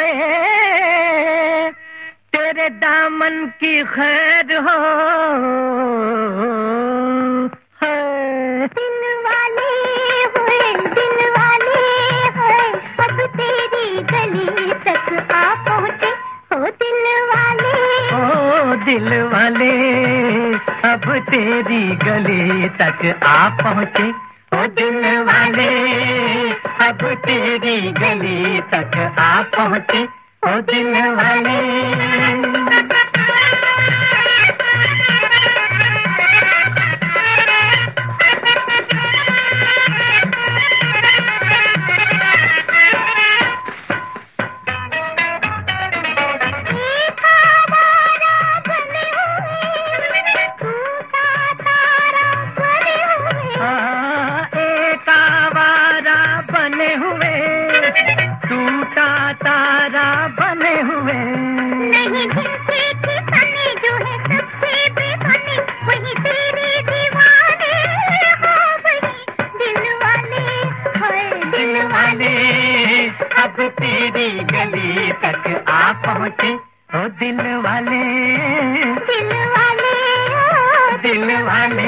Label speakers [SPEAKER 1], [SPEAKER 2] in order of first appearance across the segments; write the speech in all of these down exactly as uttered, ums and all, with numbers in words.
[SPEAKER 1] गए, तेरे दामन की खैर हो।
[SPEAKER 2] दिल वाले हुए, दिल वाले हुए, अब तेरी गली तक आ पहुँचे हो दिल वाले।
[SPEAKER 1] ओ दिल वाले अब तेरी गली तक आ पहुँचे, ओ दिल वाले अब तेरी गली तक आ पहुँचे, ओ दिल वाले। तारा बने हुए
[SPEAKER 2] नहीं जिनके ठिकाने जो है सबसे बेगाने, वही तेरे दीवाने हो, वही दिल वाले हाय दिल वाले
[SPEAKER 1] अब तेरी गली तक आ पहुँचे, ओ दिल वाले
[SPEAKER 2] दिल वाले ओ
[SPEAKER 1] दिल वाले।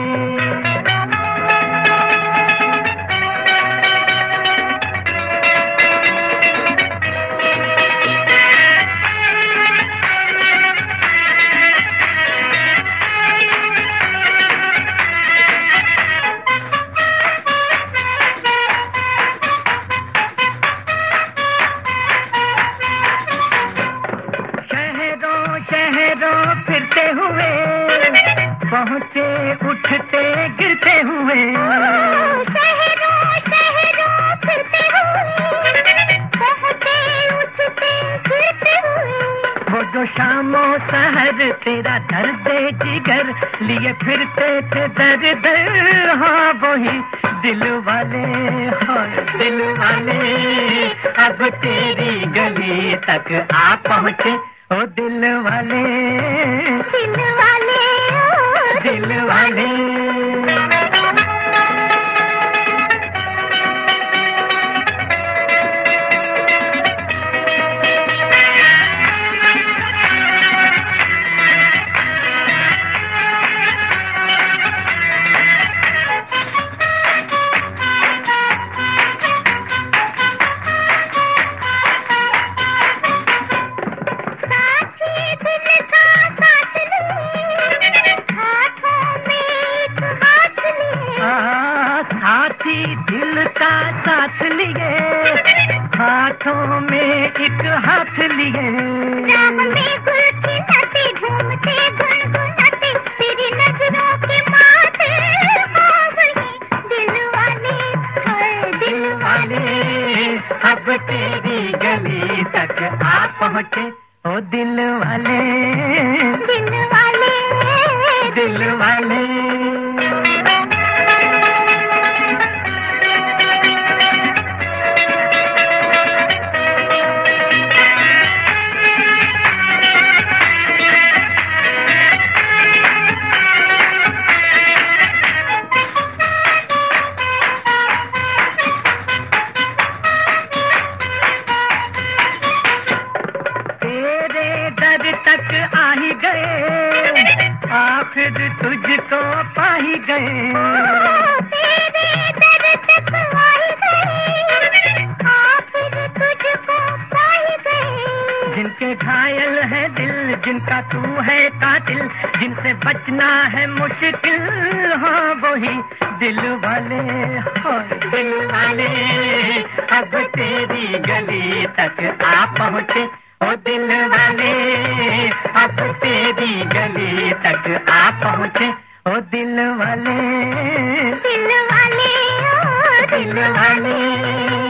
[SPEAKER 1] शहरों फिरते हुए पहुँचे उठते गिरते हुए,
[SPEAKER 2] शहरों शहरों फिरते हुए पहुँचे उठते गिरते हुए।
[SPEAKER 1] वो जो शामों सहर तेरा दर्द जिगर लिए फिरते थे दर दर, हाँ वही दिल वाले हाँ दिल वाले अब तेरी गली तक आ पहुँचे, ओ दिल वाले
[SPEAKER 2] दिल वाले ओ
[SPEAKER 1] दिल वाले। साथी दिल का साथ लिए, हाथों में एक हाथ लिए,
[SPEAKER 2] राह में गुल खिलाते झूमते गुनगुनाते तेरी नजरों के माथे, हाँ वही दिल वाले हाय दिल वाले
[SPEAKER 1] अब तेरी गली तक आ पहुँचे, ओ दिल वाले
[SPEAKER 2] दिल वाले
[SPEAKER 1] दिल वाले। तक आ ही गए, आखिर तुझको पा ही गए,
[SPEAKER 2] तेरे दर तक आ ही गए, आखिर तुझको पा ही गए।
[SPEAKER 1] जिनके घायल है दिल, जिनका तू है कातिल, जिनसे बचना है मुश्किल, हाँ वही दिल वाले हाँ दिल वाले अब तेरी गली तक आ पहुँचे, ओ दिल वाले अब तेरी गली तक आ पहुँचे, ओ दिल वाले
[SPEAKER 2] दिल वाले ओ
[SPEAKER 1] दिल वाले।